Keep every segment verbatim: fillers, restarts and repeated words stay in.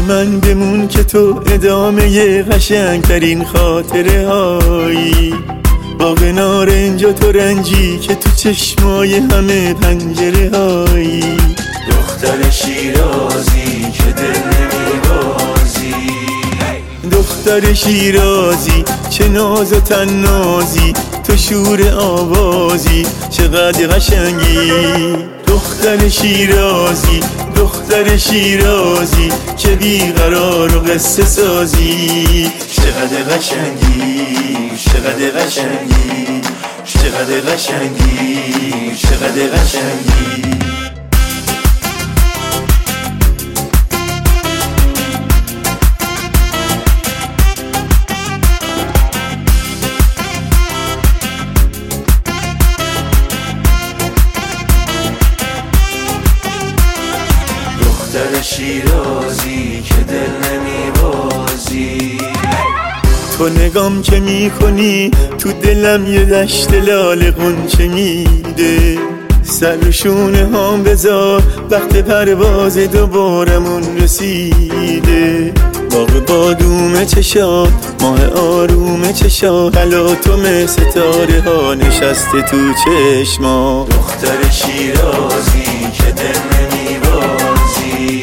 من بمون که تو ادامه قشنگترین خاطره هایی، باغ نارنج و تو رنجی که تو چشمای همه پنجره هایی. دختر شیرازی که دل نمیبازی، دختر شیرازی چه ناز و تنازی، تو شور آوازی چقدر قشنگی. دختر شیرازی دختر شیرازی که بیقرار و قصه سازی، چقدر قشنگی چقدر قشنگی چقدر قشنگی چقدر قشنگی. دختر شیرازی که دل نمیبازی، تو نگام که میکنی تو دلم یه دشت لاله غنچه میده. سر و شونه هام بذار وقت پرواز دوبارمون رسیده. باغ بادوم چشات ماه آروم چشات، تلاطم ستاره ها نشسته تو چشما. دختر شیرازی که دل نمیبازی،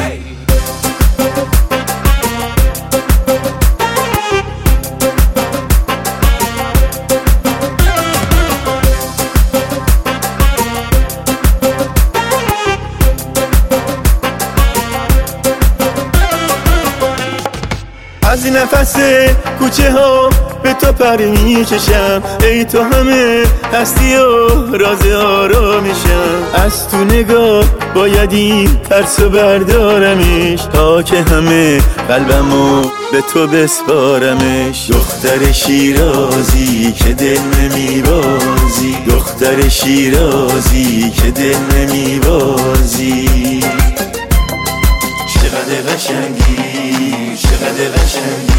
از نفس کوچه ها به تو پر میکشم، ای تو همه هستی و راز آرامشم. از تو نگاه بایدی ترسو بردارمش، تا که همه قلبمو به تو بسپارمش. دختر شیرازی که دل نمیبازی، دختر شیرازی که دل نمیبازی. چقدر قشنگی چقدر قشنگی